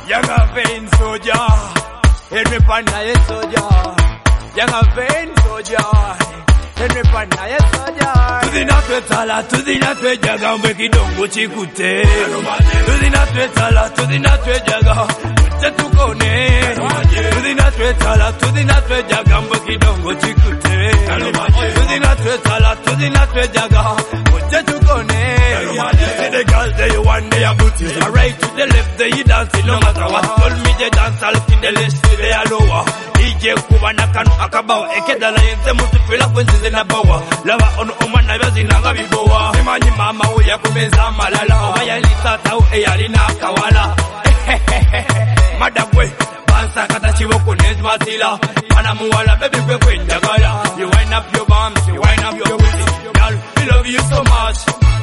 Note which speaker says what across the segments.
Speaker 1: Younger vein soldier, Henry Panda yes soldier. Younger vein soldier, Henry Panda yes soldier. To the natwe jaga mbeki dongo chikute. To the natwe jaga uche tukone. To the natwe jaga mbeki dongo chikute. To the natwe jaga uche tukone. See the girls they one day a booty. Right to the left they dancing no matter what. Told me they dance all in the list they are lower. DJ kubana kanu akabao ekedala yenze mutupila kwenzize na bawa. Lava ono omana bazi nanga bibowa. Semanyi mama uya kumeza malala. Obaya litata u eyali na kawala. Madabwe bansa kata chiboko nezmatila. Mana muwala baby kwe kwenjagala. You wind up your bums, you wind up your booty. Girl, we love you so much.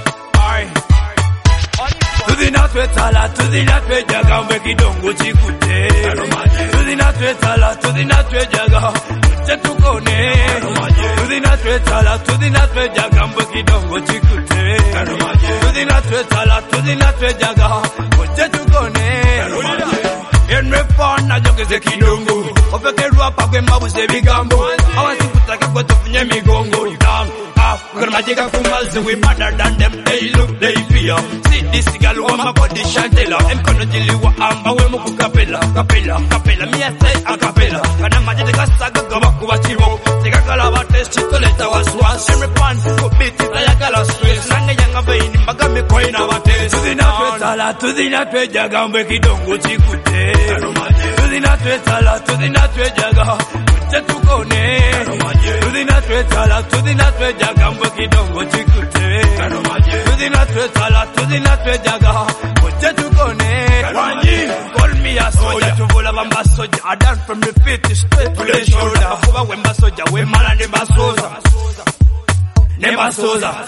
Speaker 1: To the natwe jaga mbeki dongo chikute. To the natwe jaga uche tukone. To the natwe jaga mbeki dongo chikute. To the natwe jaga uche tukone. Henry Panda jogeze kidongo. Ofekerwa pakwe mabuse bigambo. Awasi kutake kwa tufunye migongo. Down, up, gonna magic kumazi. We better than them, they look, they fear. See this girl want my body shantela. Em kono jiliwa amba we muku kapela. Kapela, me I say a kapela. Kana magic kasaga gaba kuwa chivo. Tika kala bate chitoleta waswas. Henry Panda kubiti taya kala stress. Nange yanga veini mbaga me koina bate. To the natwe jaga mbeki dongo chikute. To the natwe jaga uche tukone. To the natwe jaga mbeki dongo chikute. To the natwe jaga uche tukone. Wanyi, call me a soldier. Tuvola bamba soldier. I dance from the feet straight to the shoulder. Kuba wemba soldier, we mala nemba soza. Nemba soza.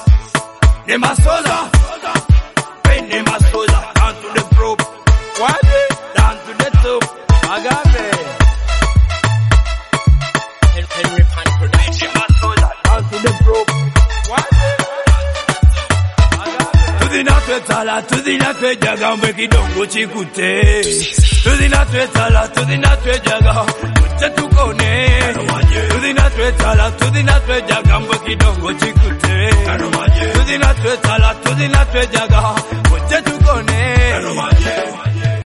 Speaker 1: Pain nemba soza. Down to the rope. What? Down to the top. Agape. Henry Panda production. Down to the rope. What? To the natwe jaga mbeki dongo chikute. To the natwe jaga uche tukone. To the natwe jaga mbeki dongo chikute. To the natwe jaga uche tukone.